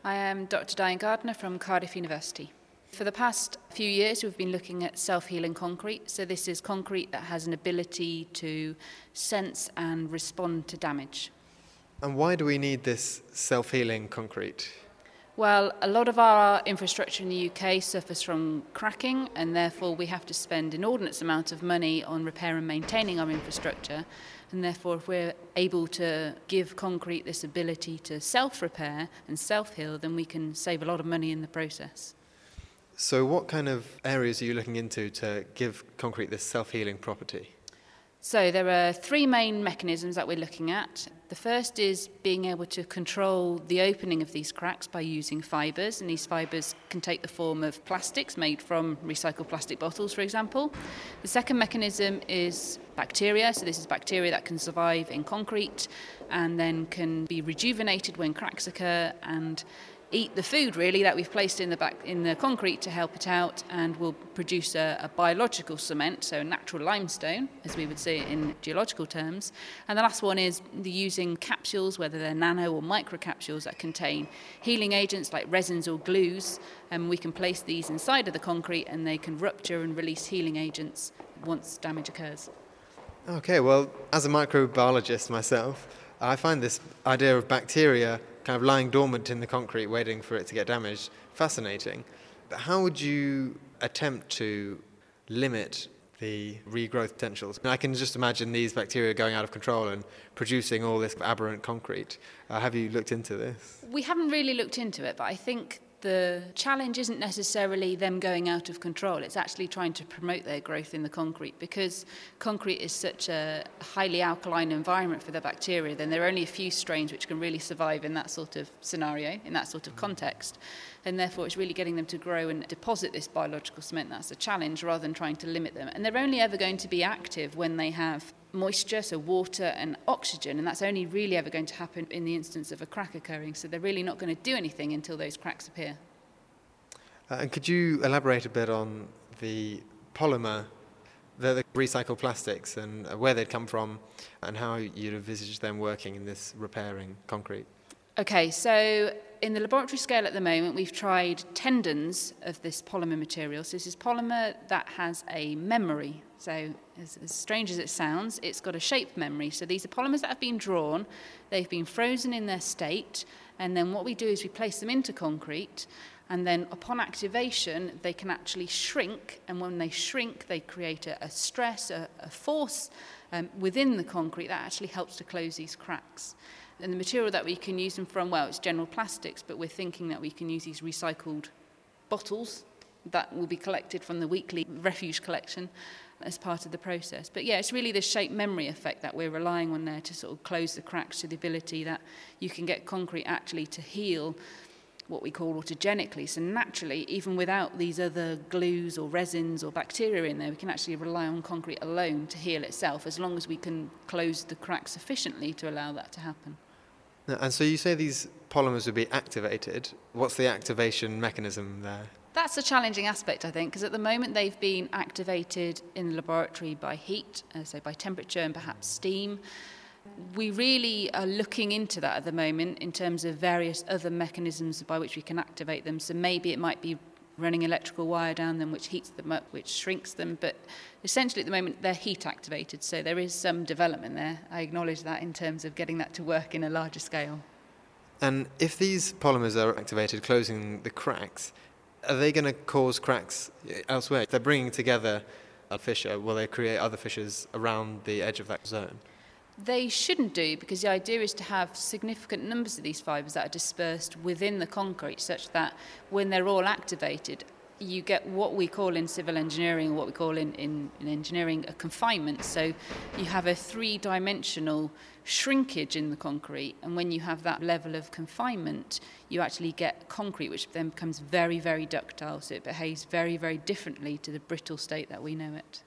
I am Dr. Diane Gardner from Cardiff University. For the past few years, we've been looking at self-healing concrete. So this is concrete that has an ability to sense and respond to damage. And why do we need this self-healing concrete? Well, a lot of our infrastructure in the UK suffers from cracking, and therefore we have to spend inordinate amount of money on repair and maintaining our infrastructure. And therefore, if we're able to give concrete this ability to self-repair and self-heal, then we can save a lot of money in the process. So what kind of areas are you looking into to give concrete this self-healing property? So there are three main mechanisms that we're looking at. The first is being able to control the opening of these cracks by using fibres, and these fibres can take the form of plastics made from recycled plastic bottles, for example. The second mechanism is bacteria, so this is bacteria that can survive in concrete and then can be rejuvenated when cracks occur and eat the food really that we've placed in the concrete to help it out, and will produce a biological cement, so a natural limestone, as we would say in geological terms. And the last one is using capsules, whether they're nano or micro capsules, that contain healing agents like resins or glues, and we can place these inside of the concrete and they can rupture and release healing agents once damage occurs. Okay, well, as a microbiologist myself, I find this idea of bacteria kind of lying dormant in the concrete waiting for it to get damaged fascinating. But how would you attempt to limit the regrowth potentials? I can just imagine these bacteria going out of control and producing all this aberrant concrete. Have you looked into this? We haven't really looked into it, but I think the challenge isn't necessarily them going out of control. It's actually trying to promote their growth in the concrete, because concrete is such a highly alkaline environment for the bacteria. Then there are only a few strains which can really survive in that sort of scenario, in that sort of context. And therefore it's really getting them to grow and deposit this biological cement that's a challenge, rather than trying to limit them. And they're only ever going to be active when they have moisture, so water and oxygen, and that's only really ever going to happen in the instance of a crack occurring. So they're really not going to do anything until those cracks appear. And could you elaborate a bit on the polymer, the recycled plastics, and where they'd come from and how you'd envisage them working in this repairing concrete? Okay, so in the laboratory scale at the moment, we've tried tendons of this polymer material. So this is polymer that has a memory. So as strange as it sounds, it's got a shape memory. So these are polymers that have been drawn, they've been frozen in their state, and then what we do is we place them into concrete, and then upon activation, they can actually shrink, and when they shrink, they create a stress, a force within the concrete that actually helps to close these cracks. And the material that we can use them from, well, it's general plastics, but we're thinking that we can use these recycled bottles that will be collected from the weekly refuse collection as part of the process. But yeah, it's really the shape memory effect that we're relying on there to sort of close the cracks, to the ability that you can get concrete actually to heal what we call autogenically. So naturally, even without these other glues or resins or bacteria in there, we can actually rely on concrete alone to heal itself, as long as we can close the cracks sufficiently to allow that to happen. And so you say these polymers would be activated. What's the activation mechanism there? That's a challenging aspect, I think, because at the moment they've been activated in the laboratory by heat, so by temperature and perhaps steam. We really are looking into that at the moment in terms of various other mechanisms by which we can activate them. So maybe it might be running electrical wire down them, which heats them up, which shrinks them. But essentially at the moment they're heat activated, so there is some development there. I acknowledge that in terms of getting that to work in a larger scale. And if these polymers are activated, closing the cracks, are they going to cause cracks elsewhere? If they're bringing together a fissure, will they create other fissures around the edge of that zone? They shouldn't do, because the idea is to have significant numbers of these fibres that are dispersed within the concrete, such that when they're all activated, you get what we call in civil engineering, what we call in engineering, a confinement. So you have a three-dimensional shrinkage in the concrete, and when you have that level of confinement, you actually get concrete which then becomes very, very ductile, so it behaves very, very differently to the brittle state that we know it.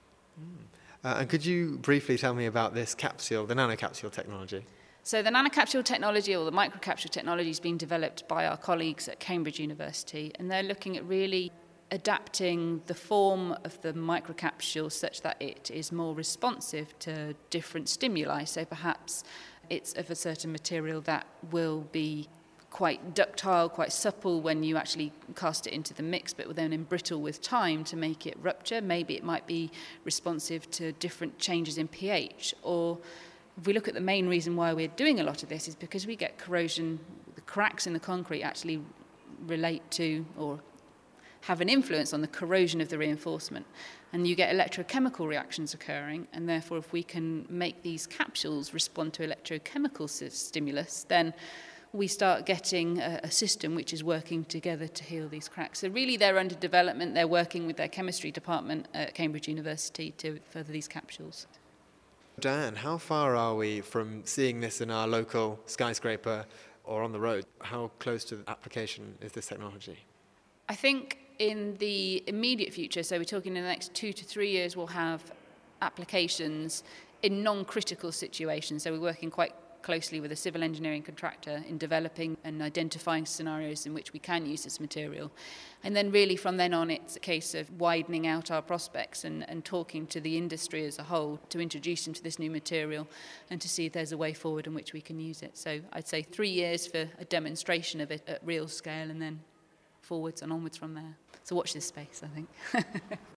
And could you briefly tell me about this capsule, the nanocapsule technology? So the nanocapsule technology, or the microcapsule technology, is being developed by our colleagues at Cambridge University, and they're looking at really adapting the form of the microcapsule such that it is more responsive to different stimuli. So perhaps it's of a certain material that will be quite ductile, quite supple when you actually cast it into the mix, but will then embrittle with time to make it rupture. Maybe it might be responsive to different changes in pH. Or if we look at the main reason why we're doing a lot of this is because we get corrosion. The cracks in the concrete actually relate to or have an influence on the corrosion of the reinforcement. And you get electrochemical reactions occurring, and therefore if we can make these capsules respond to electrochemical stimulus, then we start getting a system which is working together to heal these cracks. So really they're under development. They're working with their chemistry department at Cambridge University to further these capsules. Diane, how far are we from seeing this in our local skyscraper or on the road? How close to application is this technology? I think in the immediate future, so we're talking in the next 2 to 3 years, we'll have applications in non-critical situations. So we're working quite closely with a civil engineering contractor in developing and identifying scenarios in which we can use this material. And then really from then on, it's a case of widening out our prospects and talking to the industry as a whole to introduce them to this new material and to see if there's a way forward in which we can use it. So I'd say 3 years for a demonstration of it at real scale, and then forwards and onwards from there. So watch this space, I think.